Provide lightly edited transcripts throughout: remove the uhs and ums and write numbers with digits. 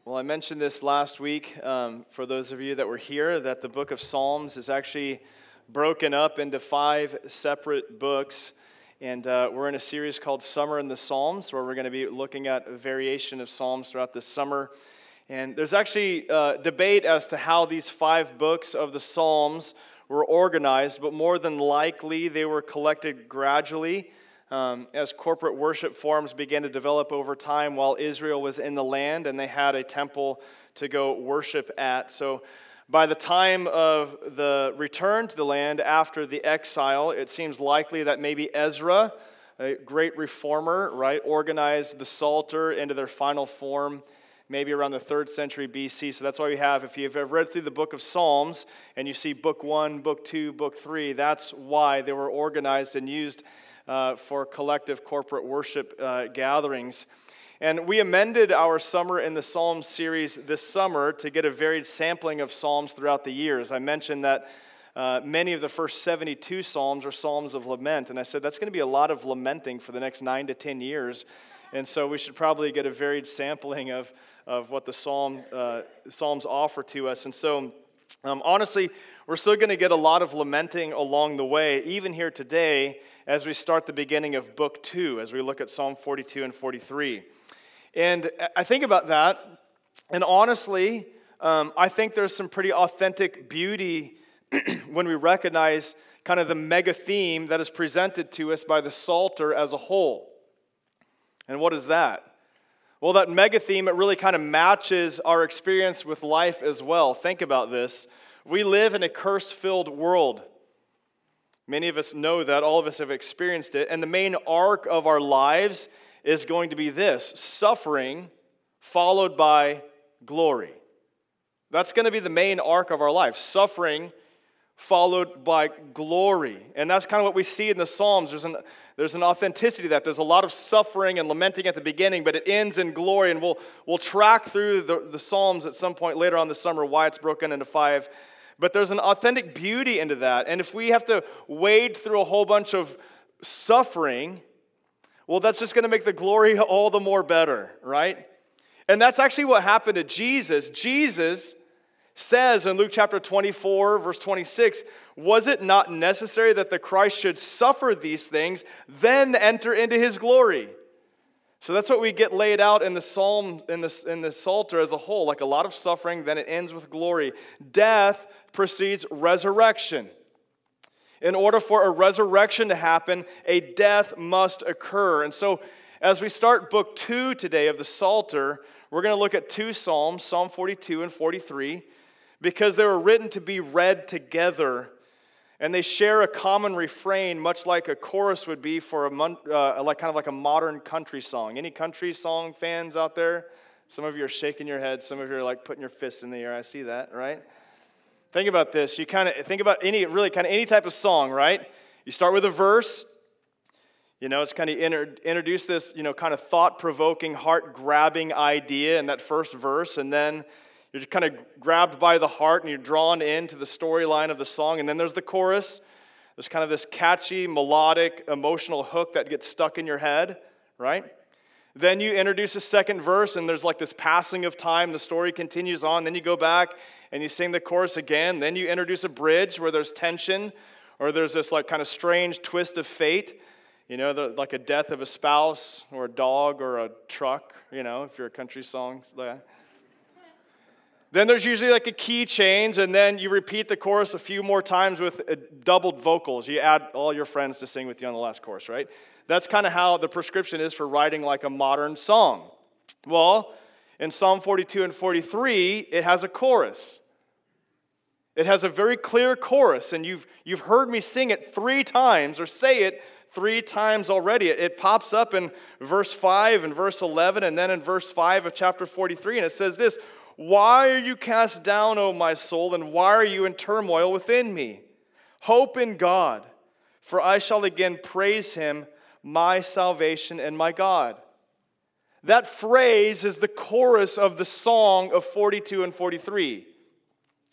Well, I mentioned this last week for those of you that were here, that the book of Psalms is actually broken up into 5 separate books. And we're in a series called Summer in the Psalms, where we're going to be looking at a variation of Psalms throughout this summer. And there's actually debate as to how these 5 books of the Psalms were organized, but more than likely they were collected gradually as corporate worship forms began to develop over time while Israel was in the land and they had a temple to go worship at. So by the time of the return to the land after the exile, it seems likely that maybe Ezra, a great reformer, right, organized the Psalter into their final form maybe around the 3rd century BC. So that's why we have, if you've ever read through the book of Psalms and you see book 1, book 2, book 3, that's why they were organized and used for collective corporate worship gatherings. And we amended our Summer in the Psalms series this summer to get a varied sampling of Psalms throughout the years. I mentioned that many of the first 72 Psalms are Psalms of lament, and I said that's going to be a lot of lamenting for the next 9 to 10 years, and so we should probably get a varied sampling of what the Psalms offer to us. And so, honestly, we're still going to get a lot of lamenting along the way, even here today, as we start the beginning of Book 2, as we look at Psalm 42 and 43. And I think about that, and honestly, I think there's some pretty authentic beauty when we recognize kind of the mega theme that is presented to us by the Psalter as a whole. And what is that? Well, that mega theme, it really kind of matches our experience with life as well. Think about this. We live in a curse-filled world. Many of us know that, all of us have experienced it, and the main arc of our lives is going to be this: suffering followed by glory. That's going to be the main arc of our life: suffering followed by glory. And that's kind of what we see in the Psalms. There's an authenticity to that. There's a lot of suffering and lamenting at the beginning, but it ends in glory, and we'll track through the Psalms at some point later on this summer why it's broken into 5. But there's an authentic beauty into that. And if we have to wade through a whole bunch of suffering, well, that's just going to make the glory all the more better, right? And that's actually what happened to Jesus. Jesus says in Luke chapter 24, verse 26, "Was it not necessary that the Christ should suffer these things, then enter into his glory?" So that's what we get laid out in the Psalm, in the Psalter as a whole, like a lot of suffering, then it ends with glory. Death precedes resurrection. In order for a resurrection to happen, a death must occur. And so as we start book 2 today of the Psalter, we're going to look at 2 Psalms, Psalm 42 and 43, because they were written to be read together. And they share a common refrain, much like a chorus would be for kind of like a modern country song. Any country song fans out there? Some of you are shaking your head. Some of you are like putting your fists in the air. I see that, right? Think about this. You kind of think about any type of song, right? You start with a verse. You know, it's kind of introduce this, kind of thought-provoking, heart-grabbing idea in that first verse, and then you're kind of grabbed by the heart and you're drawn into the storyline of the song. And then there's the chorus. There's kind of this catchy, melodic, emotional hook that gets stuck in your head, right? Then you introduce a second verse and there's like this passing of time. The story continues on. Then you go back and you sing the chorus again. Then you introduce a bridge where there's tension or there's this like kind of strange twist of fate. Like a death of a spouse or a dog or a truck, if you're a country song. Then there's usually like a key change, and then you repeat the chorus a few more times with doubled vocals. You add all your friends to sing with you on the last chorus, right? That's kind of how the prescription is for writing like a modern song. Well, in Psalm 42 and 43, it has a chorus. It has a very clear chorus, and you've heard me sing it 3 times, or say it 3 times already. It pops up in verse 5 and verse 11, and then in verse 5 of chapter 43, and it says this: "Why are you cast down, O my soul, and why are you in turmoil within me? Hope in God, for I shall again praise him, my salvation and my God." That phrase is the chorus of the song of 42 and 43.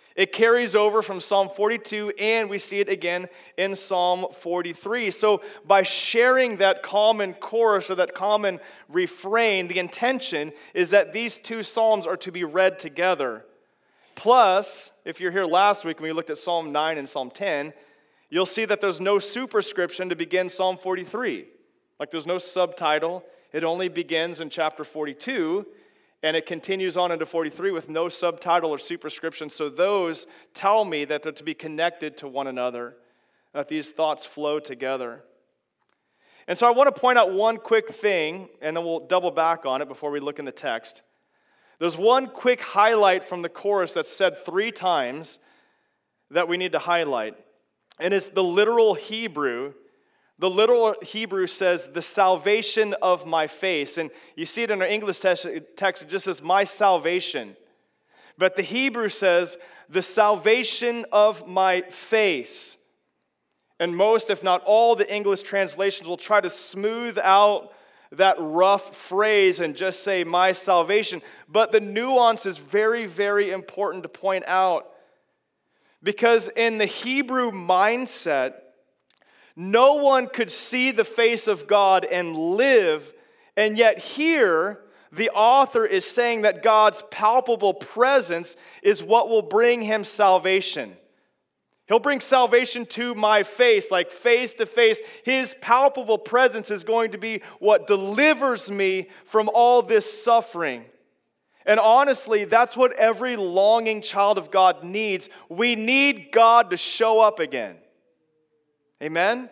It carries over from Psalm 42, and we see it again in Psalm 43. So by sharing that common chorus or that common refrain, the intention is that these two psalms are to be read together. Plus, if you're here last week when we looked at Psalm 9 and Psalm 10, you'll see that there's no superscription to begin Psalm 43. Like there's no subtitle. It only begins in chapter 42. And it continues on into 43 with no subtitle or superscription. So those tell me that they're to be connected to one another, that these thoughts flow together. And so I want to point out one quick thing, and then we'll double back on it before we look in the text. There's one quick highlight from the chorus that's said 3 times that we need to highlight. And it's the literal Hebrew. The literal Hebrew says, the salvation of my face. And you see it in our English text, it just says, my salvation. But the Hebrew says, the salvation of my face. And most, if not all, the English translations will try to smooth out that rough phrase and just say, my salvation. But the nuance is very, very important to point out. Because in the Hebrew mindset, no one could see the face of God and live, and yet here, the author is saying that God's palpable presence is what will bring him salvation. He'll bring salvation to my face, like face to face. His palpable presence is going to be what delivers me from all this suffering. And honestly, that's what every longing child of God needs. We need God to show up again. Amen?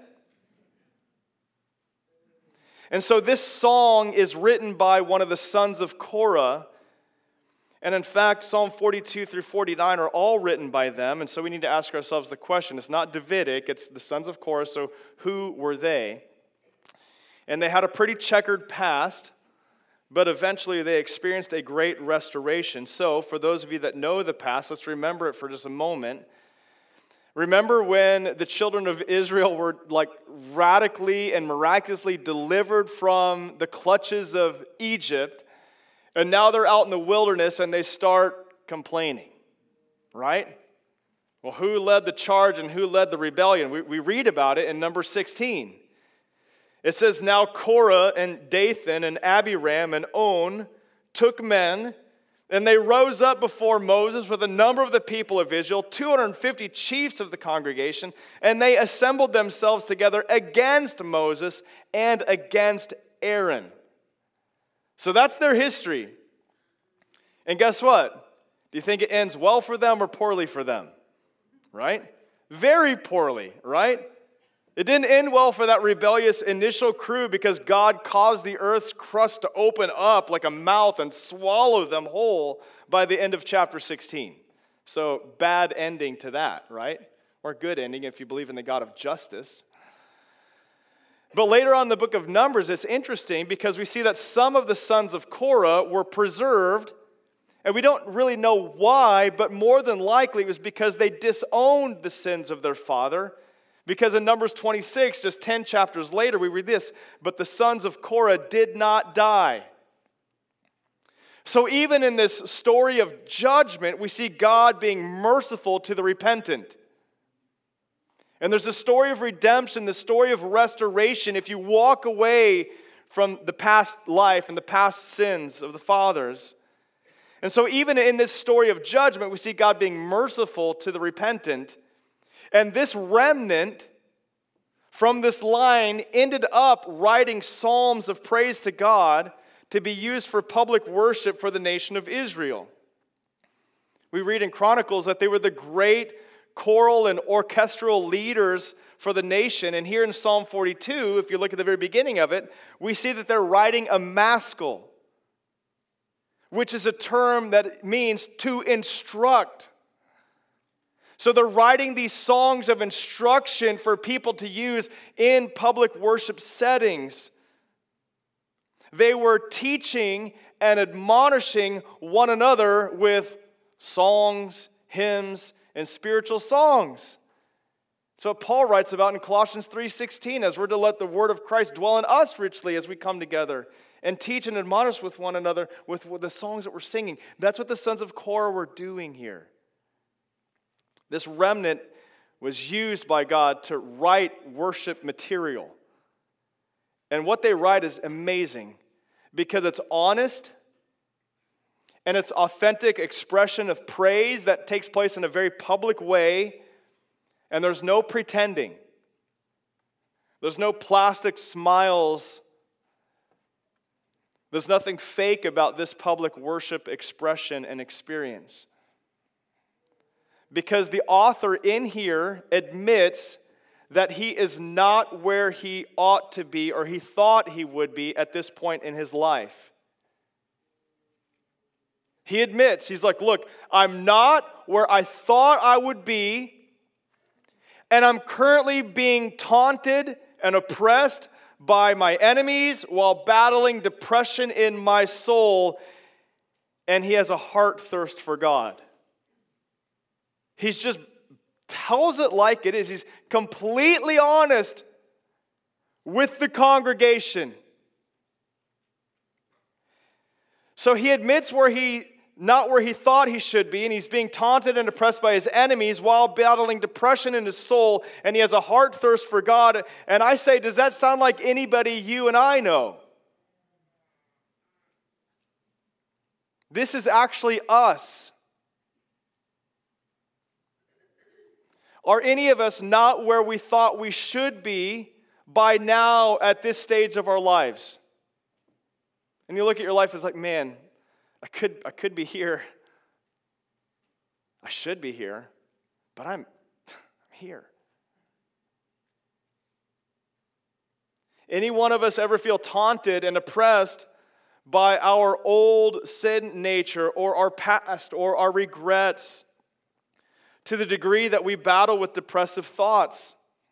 And so this song is written by one of the sons of Korah. And in fact, Psalm 42 through 49 are all written by them. And so we need to ask ourselves the question. It's not Davidic, it's the sons of Korah, so who were they? And they had a pretty checkered past, but eventually they experienced a great restoration. So for those of you that know the past, let's remember it for just a moment. Remember when the children of Israel were like radically and miraculously delivered from the clutches of Egypt, and now they're out in the wilderness and they start complaining, right? Well, who led the charge and who led the rebellion? We read about it in Numbers 16. It says, now Korah and Dathan and Abiram and On took men, and they rose up before Moses with a number of the people of Israel, 250 chiefs of the congregation, and they assembled themselves together against Moses and against Aaron. So that's their history. And guess what? Do you think it ends well for them or poorly for them? Right? Very poorly, right? It didn't end well for that rebellious initial crew because God caused the earth's crust to open up like a mouth and swallow them whole by the end of chapter 16. So bad ending to that, right? Or good ending if you believe in the God of justice. But later on in the book of Numbers, it's interesting because we see that some of the sons of Korah were preserved, and we don't really know why, but more than likely it was because they disowned the sins of their father. Because in Numbers 26, just 10 chapters later, we read this, but the sons of Korah did not die. So even in this story of judgment, we see God being merciful to the repentant. And there's a story of redemption, the story of restoration. If you walk away from the past life and the past sins of the fathers. And so even in this story of judgment, we see God being merciful to the repentant. And this remnant from this line ended up writing psalms of praise to God to be used for public worship for the nation of Israel. We read in Chronicles that they were the great choral and orchestral leaders for the nation. And here in Psalm 42, if you look at the very beginning of it, we see that they're writing a maskil, which is a term that means to instruct. So they're writing these songs of instruction for people to use in public worship settings. They were teaching and admonishing one another with songs, hymns, and spiritual songs. That's what Paul writes about in Colossians 3:16, as we're to let the word of Christ dwell in us richly as we come together and teach and admonish with one another with the songs that we're singing. That's what the sons of Korah were doing here. This remnant was used by God to write worship material. And what they write is amazing because it's honest and it's authentic expression of praise that takes place in a very public way, and there's no pretending. There's no plastic smiles. There's nothing fake about this public worship expression and experience. Because the author in here admits that he is not where he ought to be or he thought he would be at this point in his life. He admits, he's like, look, I'm not where I thought I would be, and I'm currently being taunted and oppressed by my enemies while battling depression in my soul, and he has a heart thirst for God. He's just tells it like it is. He's completely honest with the congregation. So he admits not where he thought he should be, and he's being taunted and oppressed by his enemies while battling depression in his soul, and he has a heart thirst for God. And I say, does that sound like anybody you and I know? This is actually us. Are any of us not where we thought we should be by now at this stage of our lives? And you look at your life, it's like, man, I could be here. I should be here, but I'm here. Any one of us ever feel taunted and oppressed by our old sin nature or our past or our regrets, to the degree that we battle with depressive thoughts?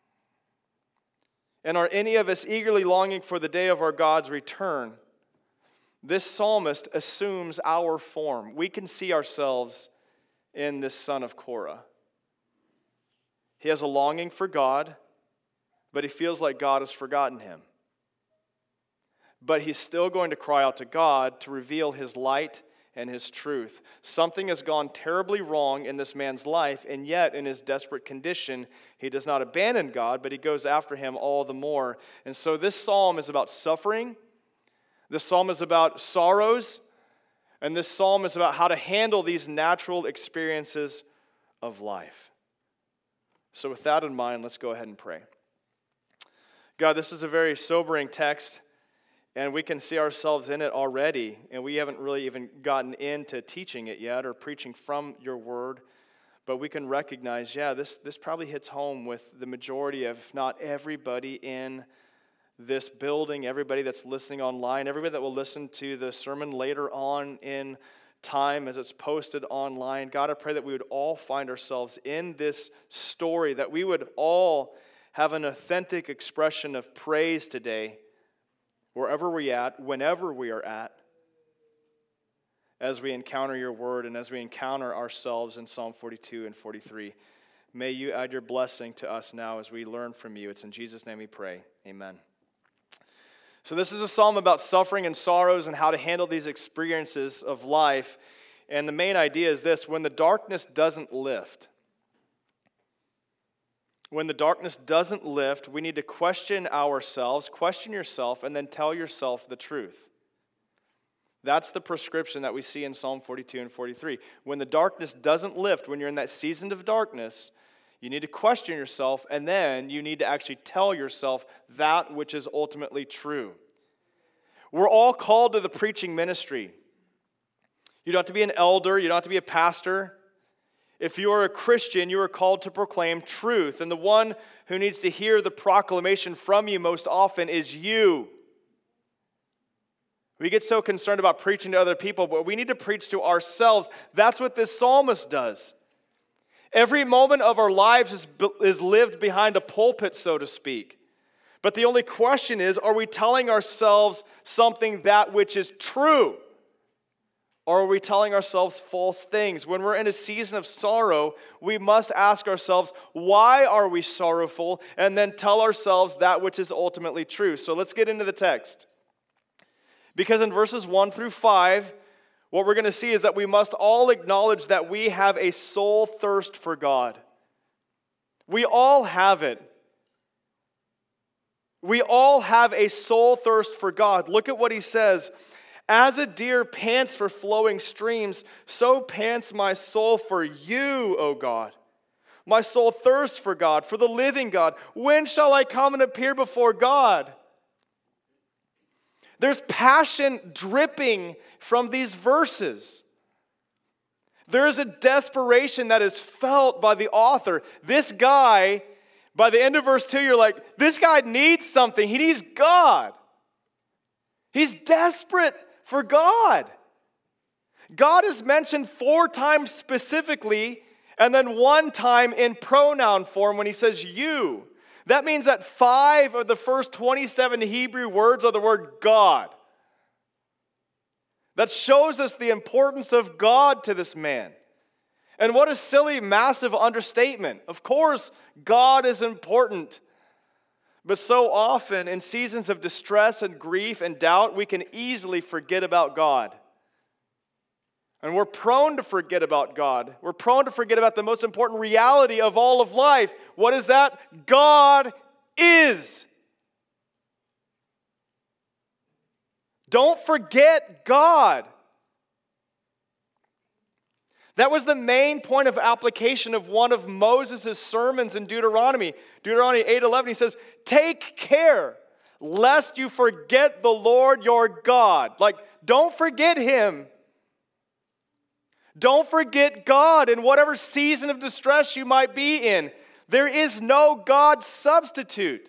And are any of us eagerly longing for the day of our God's return? This psalmist assumes our form. We can see ourselves in this son of Korah. He has a longing for God, but he feels like God has forgotten him. But he's still going to cry out to God to reveal his light and his truth. Something has gone terribly wrong in this man's life, and yet in his desperate condition, he does not abandon God, but he goes after him all the more. And so this psalm is about suffering. This psalm is about sorrows. And this psalm is about how to handle these natural experiences of life. So with that in mind, let's go ahead and pray. God, this is a very sobering text, and we can see ourselves in it already, and we haven't really even gotten into teaching it yet or preaching from your word, but we can recognize, this probably hits home with the majority of, if not everybody in this building, everybody that's listening online, everybody that will listen to the sermon later on in time as it's posted online. God, I pray that we would all find ourselves in this story, that we would all have an authentic expression of praise today, wherever we're at, whenever we are at, as we encounter your word and as we encounter ourselves in Psalm 42 and 43. May you add your blessing to us now as we learn from you. It's in Jesus' name we pray. Amen. So this is a psalm about suffering and sorrows and how to handle these experiences of life. And the main idea is this: when the darkness doesn't lift, we need to question ourselves, question yourself, and then tell yourself the truth. That's the prescription that we see in Psalm 42 and 43. When the darkness doesn't lift, when you're in that season of darkness, you need to question yourself, and then you need to actually tell yourself that which is ultimately true. We're all called to the preaching ministry. You don't have to be an elder, you don't have to be a pastor. If you are a Christian, you are called to proclaim truth, and the one who needs to hear the proclamation from you most often is you. We get so concerned about preaching to other people, but we need to preach to ourselves. That's what this psalmist does. Every moment of our lives is lived behind a pulpit, so to speak. But the only question is, are we telling ourselves something that which is true? Or are we telling ourselves false things? When we're in a season of sorrow, we must ask ourselves, why are we sorrowful? And then tell ourselves that which is ultimately true. So let's get into the text. Because in verses 1 through 5, what we're going to see is that we must all acknowledge that we have a soul thirst for God. We all have it. We all have a soul thirst for God. Look at what he says. As a deer pants for flowing streams, so pants my soul for you, O God. My soul thirsts for God, for the living God. When shall I come and appear before God? There's passion dripping from these verses. There is a desperation that is felt by the author. This guy, by the end of verse 2, you're like, this guy needs something. He needs God. He's desperate for God. God is mentioned 4 times specifically, and then 1 time in pronoun form when he says you. That means that 5 of the first 27 Hebrew words are the word God. That shows us the importance of God to this man. And what a silly, massive understatement. Of course, God is important. But so often, in seasons of distress and grief and doubt, we can easily forget about God. And we're prone to forget about God. We're prone to forget about the most important reality of all of life. What is that? God is. Don't forget God. That was the main point of application of one of Moses' sermons in Deuteronomy. Deuteronomy 8:11, he says, take care lest you forget the Lord your God. Like, don't forget him. Don't forget God in whatever season of distress you might be in. There is no God substitute.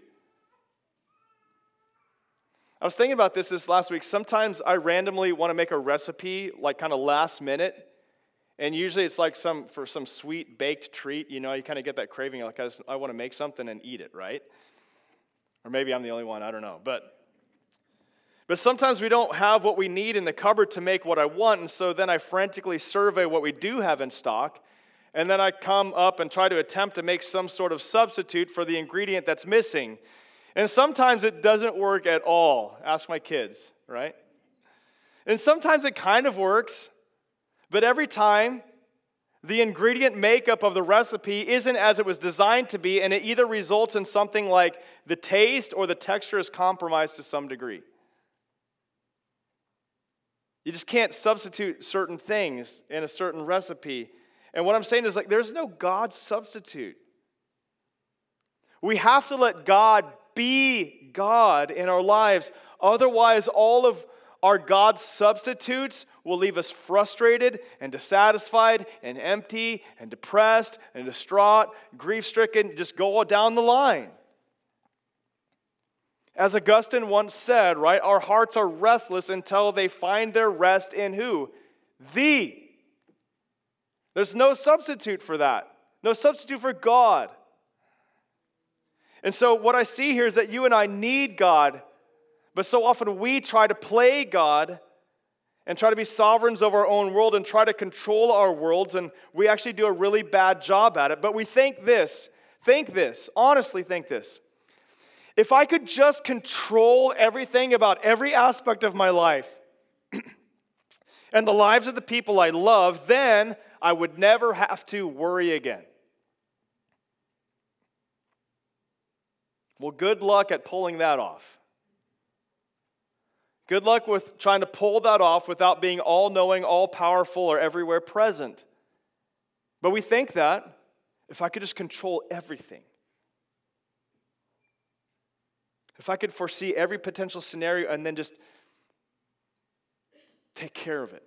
I was thinking about this last week. Sometimes I randomly want to make a recipe, like kind of last minute. And usually it's like for some sweet baked treat. You know, you kind of get that craving, like I want to make something and eat it, right? Or maybe I'm the only one, I don't know. But sometimes we don't have what we need in the cupboard to make what I want. And so then I frantically survey what we do have in stock. And then I come up and try to attempt to make some sort of substitute for the ingredient that's missing. And sometimes it doesn't work at all. Ask my kids, right? And sometimes it kind of works, but every time the ingredient makeup of the recipe isn't as it was designed to be, and it either results in something like the taste or the texture is compromised to some degree. You just can't substitute certain things in a certain recipe. And what I'm saying is, like, there's no God substitute. We have to let God be God in our lives. Otherwise, all of our God substitutes will leave us frustrated and dissatisfied and empty and depressed and distraught, grief-stricken, just go down the line. As Augustine once said, right, our hearts are restless until they find their rest in who? Thee. There's no substitute for that. No substitute for God. And so what I see here is that you and I need God, but so often we try to play God and try to be sovereigns of our own world and try to control our worlds, and we actually do a really bad job at it. But we think this, honestly think this. If I could just control everything about every aspect of my life and the lives of the people I love, then I would never have to worry again. Well, good luck at pulling that off. Good luck with trying to pull that off without being all-knowing, all-powerful, or everywhere present. But we think that if I could just control everything, if I could foresee every potential scenario and then just take care of it.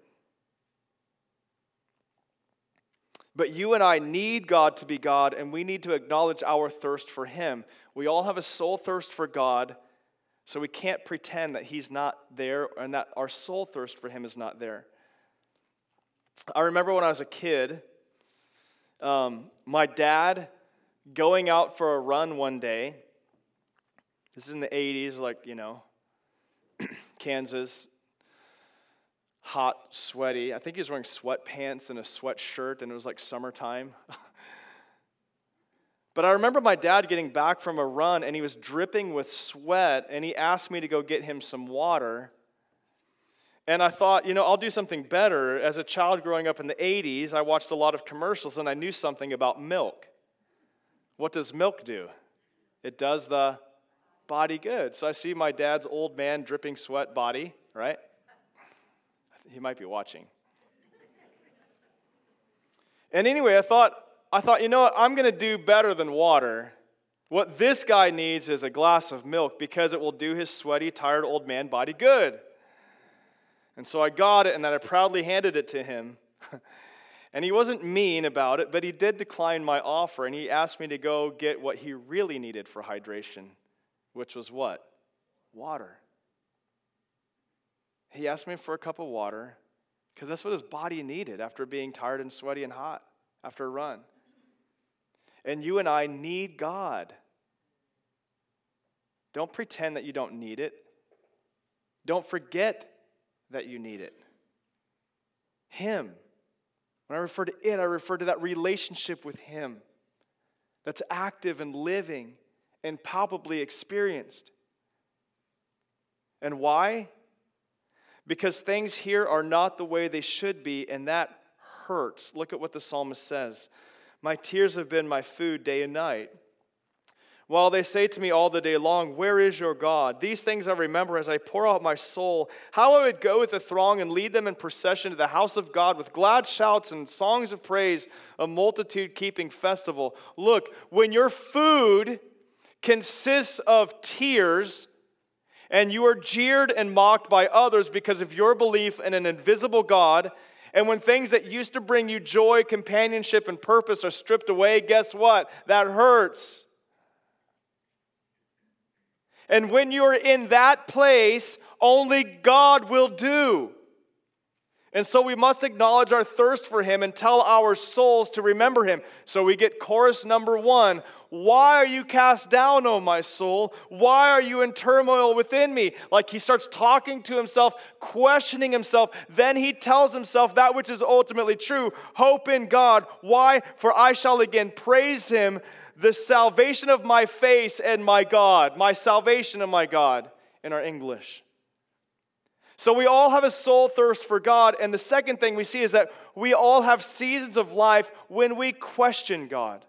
But you and I need God to be God, and we need to acknowledge our thirst for Him. We all have a soul thirst for God, so we can't pretend that He's not there and that our soul thirst for Him is not there. I remember when I was a kid, my dad going out for a run one day. This is in the 80s, like, you know, Kansas, hot, sweaty. I think he was wearing sweatpants and a sweatshirt, and it was like summertime. But I remember my dad getting back from a run, and he was dripping with sweat, and he asked me to go get him some water. And I thought, you know, I'll do something better. As a child growing up in the 80s, I watched a lot of commercials, and I knew something about milk. What does milk do? It does the body good. So I see my dad's old man dripping sweat body, right? He might be watching. And anyway, I thought, you know what? I'm going to do better than water. What this guy needs is a glass of milk because it will do his sweaty, tired old man body good. And so I got it, and then I proudly handed it to him. And he wasn't mean about it, but he did decline my offer, and he asked me to go get what he really needed for hydration, which was what? Water. He asked me for a cup of water because that's what his body needed after being tired and sweaty and hot after a run. And you and I need God. Don't pretend that you don't need it. Don't forget that you need it. Him. When I refer to it, I refer to that relationship with Him that's active and living and palpably experienced. And why? Because things here are not the way they should be, and that hurts. Look at what the psalmist says. My tears have been my food day and night. While they say to me all the day long, where is your God? These things I remember as I pour out my soul. How I would go with the throng and lead them in procession to the house of God with glad shouts and songs of praise, a multitude keeping festival. Look, when your food consists of tears, and you are jeered and mocked by others because of your belief in an invisible God, and when things that used to bring you joy, companionship, and purpose are stripped away, guess what? That hurts. And when you're in that place, only God will do. And so we must acknowledge our thirst for Him and tell our souls to remember Him. So we get chorus number 1. Why are you cast down, O my soul? Why are you in turmoil within me? Like he starts talking to himself, questioning himself. Then he tells himself that which is ultimately true. Hope in God. Why? For I shall again praise Him, the salvation of my face and my God. My salvation and my God in our English. So we all have a soul thirst for God. And the second thing we see is that we all have seasons of life when we question God.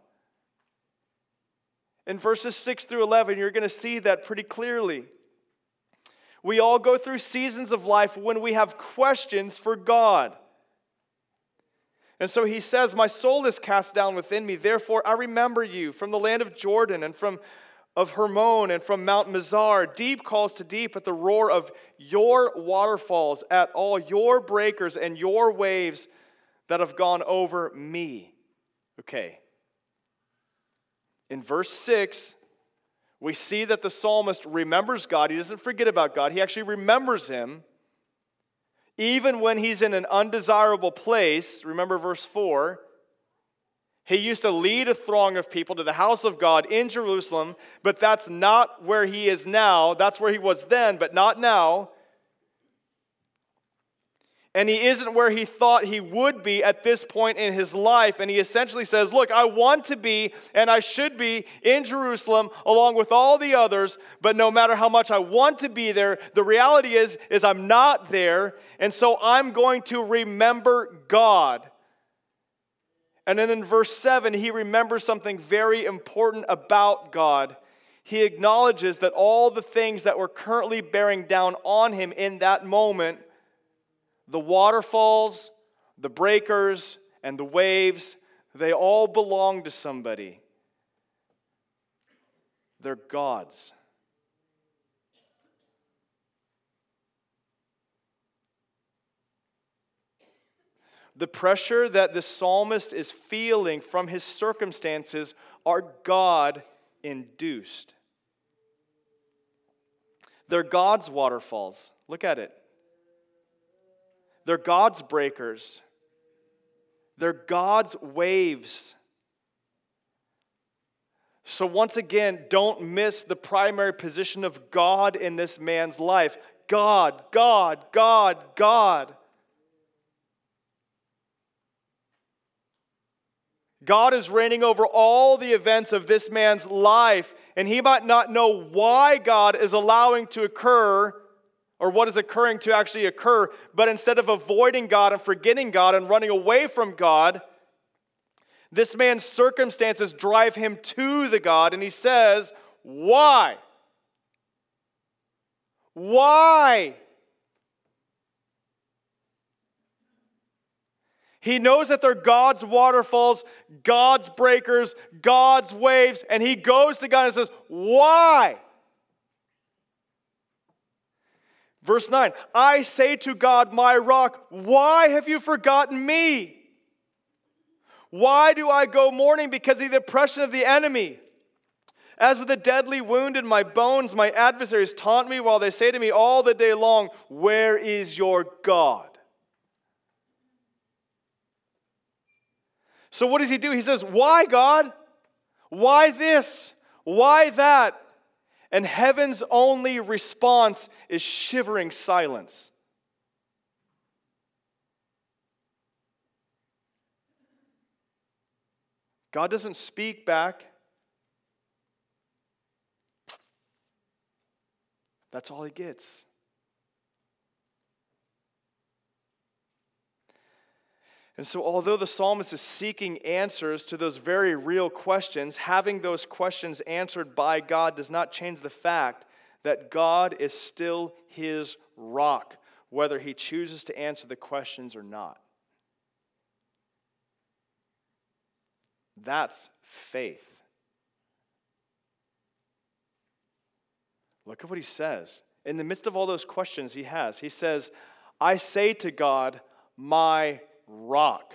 In verses 6 through 11, you're going to see that pretty clearly. We all go through seasons of life when we have questions for God. And so he says, my soul is cast down within me. Therefore, I remember you from the land of Jordan and of Hermon and from Mount Mizar. Deep calls to deep at the roar of your waterfalls, at all your breakers and your waves that have gone over me. Okay. In verse 6, we see that the psalmist remembers God. He doesn't forget about God. He actually remembers Him. Even when he's in an undesirable place, remember verse 4, he used to lead a throng of people to the house of God in Jerusalem, but that's not where he is now. That's where he was then, but not now. And he isn't where he thought he would be at this point in his life. And he essentially says, look, I want to be and I should be in Jerusalem along with all the others, but no matter how much I want to be there, the reality is I'm not there. And so I'm going to remember God. And then in verse 7, he remembers something very important about God. He acknowledges that all the things that were currently bearing down on him in that moment, the waterfalls, the breakers, and the waves, they all belong to somebody. They're God's. The pressure that the psalmist is feeling from his circumstances are God-induced. They're God's waterfalls. Look at it. They're God's breakers. They're God's waves. So once again, don't miss the primary position of God in this man's life. God, God, God, God. God is reigning over all the events of this man's life, and he might not know why God is allowing to occur or what is occurring to actually occur, but instead of avoiding God and forgetting God and running away from God, This man's circumstances drive him to the God, and he says, why? Why? He knows that they're God's waterfalls, God's breakers, God's waves, and he goes to God and says, why? Verse 9, I say to God, my rock, why have you forgotten me? Why do I go mourning because of the oppression of the enemy? As with a deadly wound in my bones, my adversaries taunt me while they say to me all the day long, where is your God? So what does he do? He says, why, God? Why this? Why that? And heaven's only response is shivering silence. God doesn't speak back. That's all he gets. And so although the psalmist is seeking answers to those very real questions, having those questions answered by God does not change the fact that God is still his rock, whether he chooses to answer the questions or not. That's faith. Look at what he says. In the midst of all those questions he says, I say to God, my rock.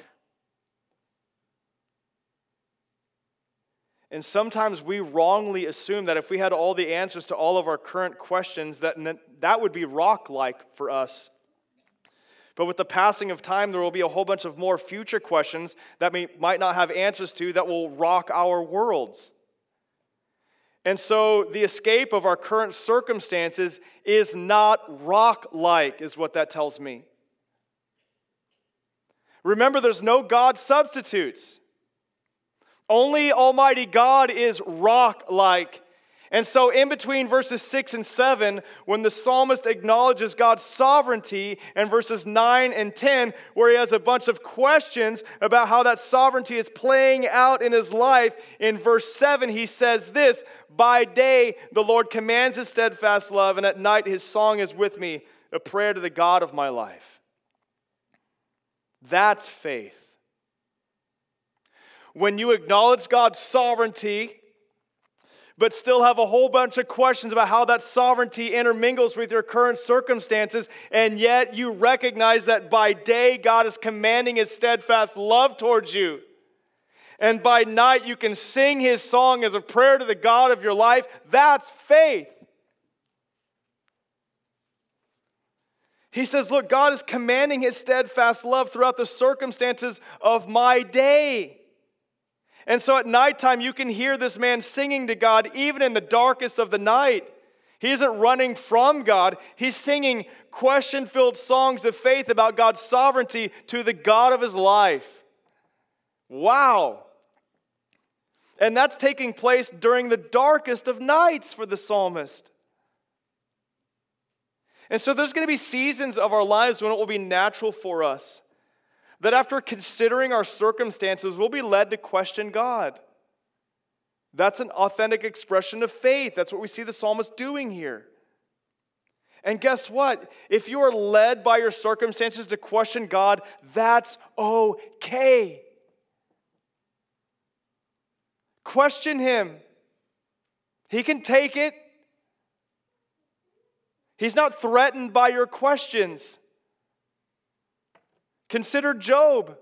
And sometimes we wrongly assume that if we had all the answers to all of our current questions, that would be rock-like for us. But with the passing of time, there will be a whole bunch of more future questions that we might not have answers to that will rock our worlds. And so the escape of our current circumstances is not rock-like, is what that tells me. Remember, there's no God substitutes. Only Almighty God is rock-like. And so in between verses 6 and 7, when the psalmist acknowledges God's sovereignty, and verses 9 and 10, where he has a bunch of questions about how that sovereignty is playing out in his life, in verse 7 he says this, by day the Lord commands his steadfast love, and at night his song is with me, a prayer to the God of my life. That's faith. When you acknowledge God's sovereignty, but still have a whole bunch of questions about how that sovereignty intermingles with your current circumstances, and yet you recognize that by day God is commanding his steadfast love towards you, and by night you can sing his song as a prayer to the God of your life, that's faith. He says, look, God is commanding his steadfast love throughout the circumstances of my day. And so at nighttime, you can hear this man singing to God even in the darkest of the night. He isn't running from God. He's singing question-filled songs of faith about God's sovereignty to the God of his life. Wow. And that's taking place during the darkest of nights for the psalmist. And so there's going to be seasons of our lives when it will be natural for us that after considering our circumstances, we'll be led to question God. That's an authentic expression of faith. That's what we see the psalmist doing here. And guess what? If you are led by your circumstances to question God, that's okay. Question him. He can take it. He's not threatened by your questions. Consider Job.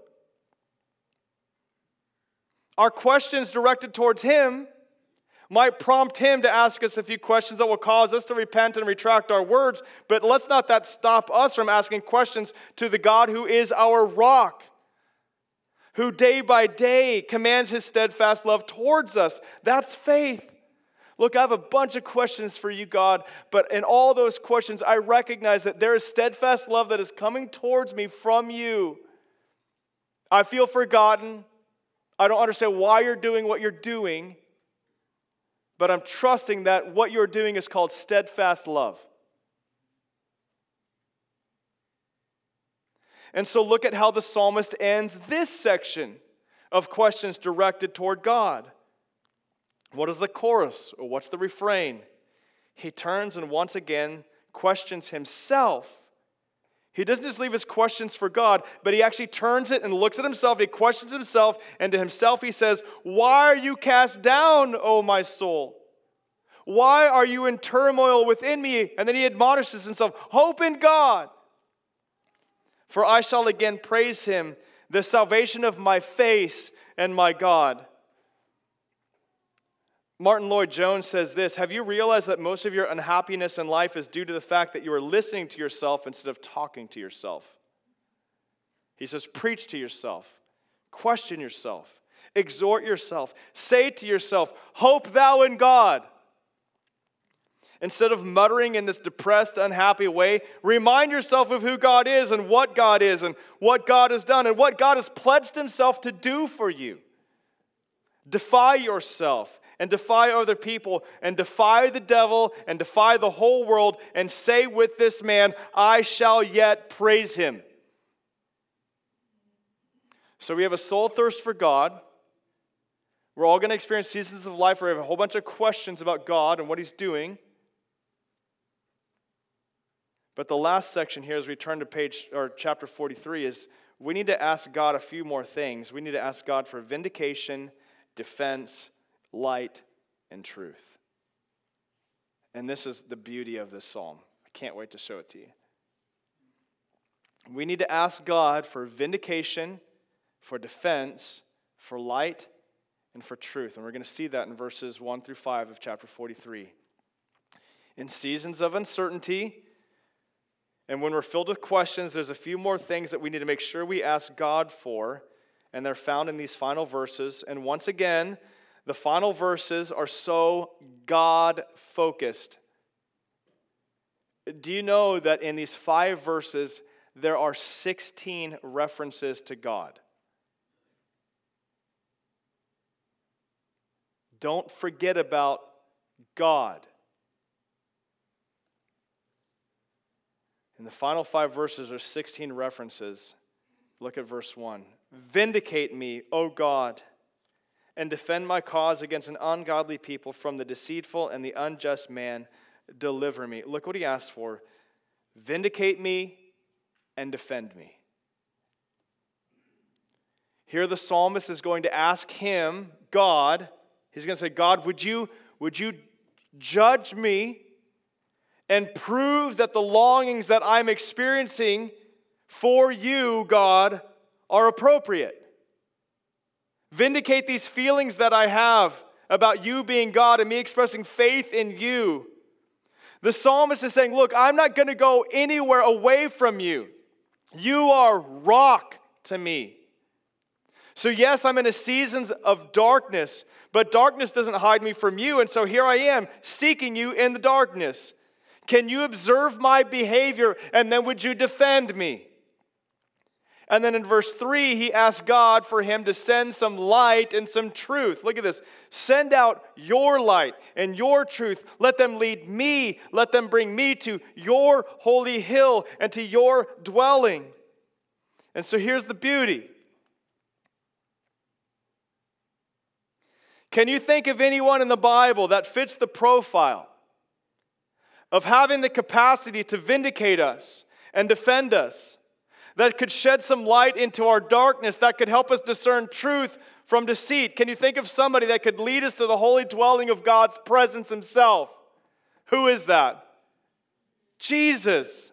Our questions directed towards him might prompt him to ask us a few questions that will cause us to repent and retract our words, but let's not that stop us from asking questions to the God who is our rock, who day by day commands his steadfast love towards us. That's faith. Look, I have a bunch of questions for you, God, but in all those questions, I recognize that there is steadfast love that is coming towards me from you. I feel forgotten. I don't understand why you're doing what you're doing, but I'm trusting that what you're doing is called steadfast love. And so look at how the psalmist ends this section of questions directed toward God. What is the chorus, or what's the refrain? He turns and once again questions himself. He doesn't just leave his questions for God, but he actually turns it and looks at himself. He questions himself, and to himself he says, "Why are you cast down, O my soul? Why are you in turmoil within me?" And then he admonishes himself, "Hope in God, for I shall again praise him, the salvation of my face and my God." Martin Lloyd-Jones says this: "Have you realized that most of your unhappiness in life is due to the fact that you are listening to yourself instead of talking to yourself?" He says, preach to yourself, question yourself, exhort yourself, say to yourself, "Hope thou in God." Instead of muttering in this depressed, unhappy way, remind yourself of who God is and what God is and what God has done and what God has pledged himself to do for you. Defy yourself and defy other people and defy the devil and defy the whole world and say with this man, "I shall yet praise him." So we have a soul thirst for God. We're all going to experience seasons of life where we have a whole bunch of questions about God and what he's doing. But the last section here, as we turn to chapter 43, is we need to ask God a few more things. We need to ask God for vindication, defense, light, and truth. And this is the beauty of this psalm. I can't wait to show it to you. We need to ask God for vindication, for defense, for light, and for truth. And we're going to see that in verses 1 through 5 of chapter 43. In seasons of uncertainty, and when we're filled with questions, there's a few more things that we need to make sure we ask God for, and they're found in these final verses. And once again, the final verses are so God-focused. Do you know that in these 5 verses, there are 16 references to God? Don't forget about God. In the final 5 verses are 16 references. Look at verse 1. "Vindicate me, O God, and defend my cause against an ungodly people from the deceitful and the unjust man. Deliver me." Look what he asks for. Vindicate me and defend me. Here the psalmist is going to ask him, God, he's going to say, "God, would you judge me and prove that the longings that I'm experiencing for you, God, are appropriate? Vindicate these feelings that I have about you being God and me expressing faith in you." The psalmist is saying, look, I'm not going to go anywhere away from you. You are rock to me. So yes, I'm in a season of darkness, but darkness doesn't hide me from you. And so here I am seeking you in the darkness. Can you observe my behavior, and then would you defend me? And then in verse 3, he asks God for him to send some light and some truth. Look at this. Send out your light and your truth. Let them lead me. Let them bring me to your holy hill and to your dwelling. And so here's the beauty. Can you think of anyone in the Bible that fits the profile of having the capacity to vindicate us and defend us, that could shed some light into our darkness, that could help us discern truth from deceit? Can you think of somebody that could lead us to the holy dwelling of God's presence himself? Who is that? Jesus.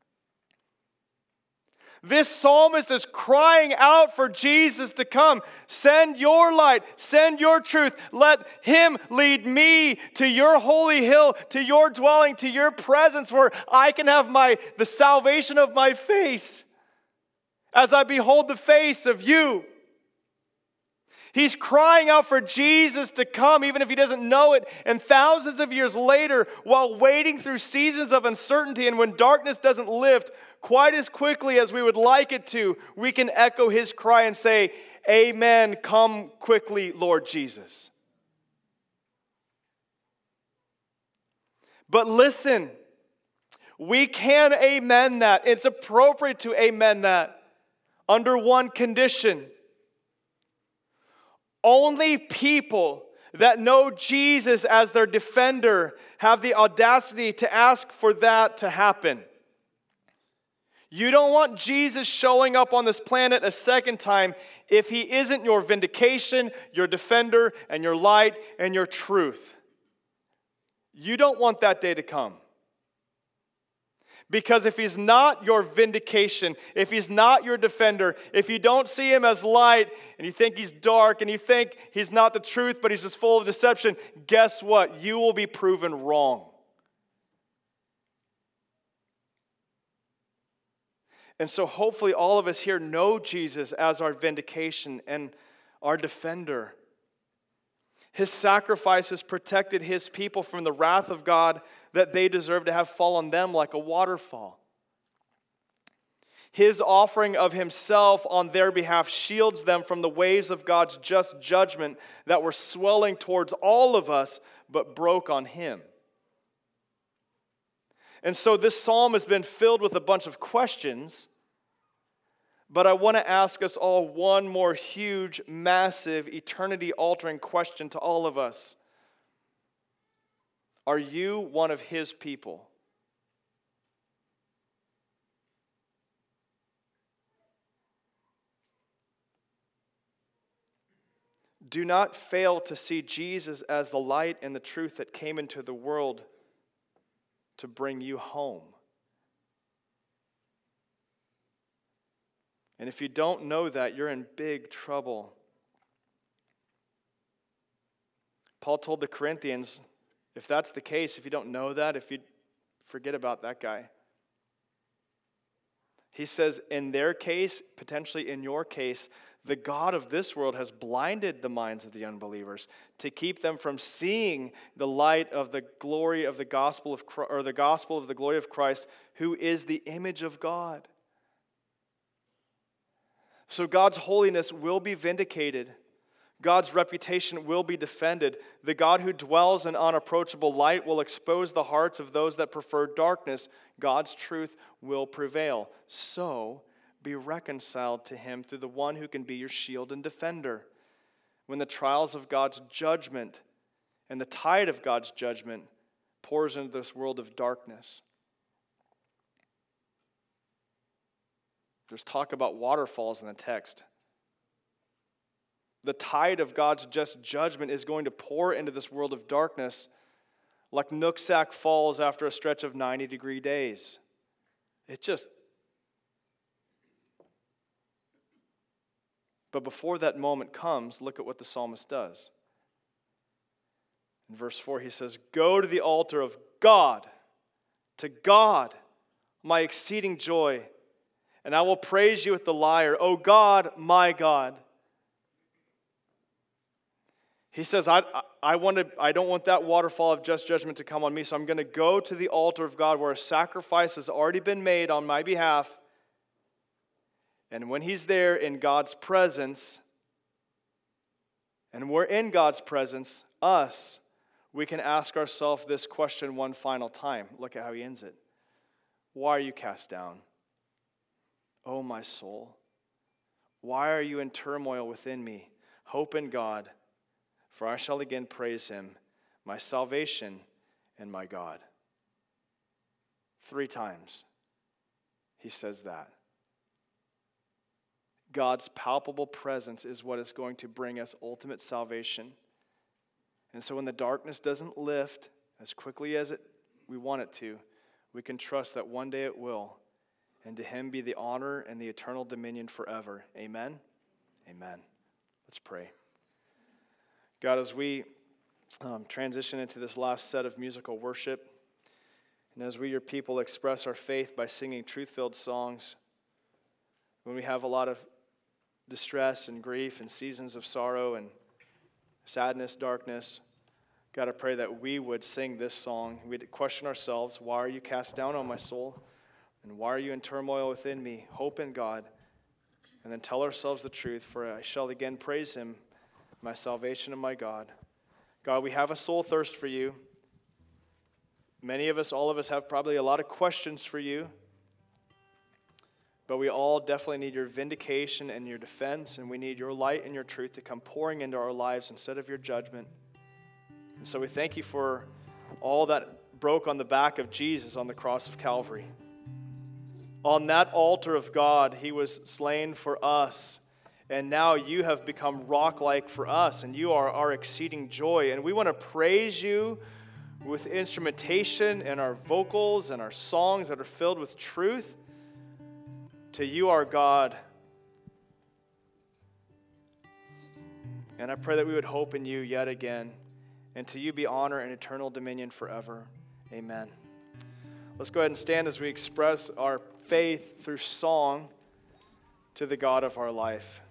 This psalmist is crying out for Jesus to come. Send your light, send your truth. Let him lead me to your holy hill, to your dwelling, to your presence, where I can have the salvation of my face as I behold the face of you. He's crying out for Jesus to come, even if he doesn't know it. And thousands of years later, while waiting through seasons of uncertainty and when darkness doesn't lift quite as quickly as we would like it to, we can echo his cry and say, "Amen, come quickly, Lord Jesus." But listen, we can amen that. It's appropriate to amen that under one condition. Only people that know Jesus as their defender have the audacity to ask for that to happen. You don't want Jesus showing up on this planet a second time if he isn't your vindication, your defender, and your light, and your truth. You don't want that day to come. Because if he's not your vindication, if he's not your defender, if you don't see him as light, and you think he's dark, and you think he's not the truth, but he's just full of deception, guess what? You will be proven wrong. And so hopefully all of us here know Jesus as our vindication and our defender. His sacrifices protected his people from the wrath of God that they deserve to have fall on them like a waterfall. His offering of himself on their behalf shields them from the waves of God's just judgment that were swelling towards all of us but broke on him. And so this psalm has been filled with a bunch of questions, but I want to ask us all one more huge, massive, eternity-altering question to all of us. Are you one of his people? Do not fail to see Jesus as the light and the truth that came into the world to bring you home. And if you don't know that, you're in big trouble. Paul told the Corinthians, if that's the case, if you don't know that, if you forget about that guy. He says, in their case, potentially in your case, the God of this world has blinded the minds of the unbelievers to keep them from seeing the light of the glory of the gospel of Christ, or the gospel of the glory of Christ, who is the image of God. So God's holiness will be vindicated. God's reputation will be defended. The God who dwells in unapproachable light will expose the hearts of those that prefer darkness. God's truth will prevail. So be reconciled to him through the one who can be your shield and defender. When the trials of God's judgment and the tide of God's judgment pours into this world of darkness. There's talk about waterfalls in the text. The tide of God's just judgment is going to pour into this world of darkness like Nooksack Falls after a stretch of 90-degree days. But before that moment comes, look at what the psalmist does. In verse 4, he says, "Go to the altar of God, to God, my exceeding joy, and I will praise you with the lyre, O God, my God." He says, I don't want that waterfall of just judgment to come on me, so I'm going to go to the altar of God where a sacrifice has already been made on my behalf. And when he's there in God's presence, and we're in God's presence, we can ask ourselves this question one final time. Look at how he ends it. Why are you cast down, O my soul? Why are you in turmoil within me? Hope in God, for I shall again praise him, my salvation and my God. 3 times he says that. God's palpable presence is what is going to bring us ultimate salvation. And so when the darkness doesn't lift as quickly as we want it to, we can trust that one day it will. And to him be the honor and the eternal dominion forever. Amen? Amen. Let's pray. God, as we transition into this last set of musical worship, and as we, your people, express our faith by singing truth-filled songs, when we have a lot of distress and grief and seasons of sorrow and sadness, darkness, God, I pray that we would sing this song. We'd question ourselves, why are you cast down, O my soul? And why are you in turmoil within me? Hope in God. And then tell ourselves the truth, for I shall again praise him, my salvation and my God. God, we have a soul thirst for you. Many of us, all of us, have probably a lot of questions for you. but we all definitely need your vindication and your defense, and we need your light and your truth to come pouring into our lives instead of your judgment. And so we thank you for all that broke on the back of Jesus on the cross of Calvary. On that altar of God, he was slain for us, and now you have become rock-like for us, and you are our exceeding joy. And we want to praise you with instrumentation and our vocals and our songs that are filled with truth. To you, our God. And I pray that we would hope in you yet again. And to you be honor and eternal dominion forever. Amen. Let's go ahead and stand as we express our faith through song to the God of our life.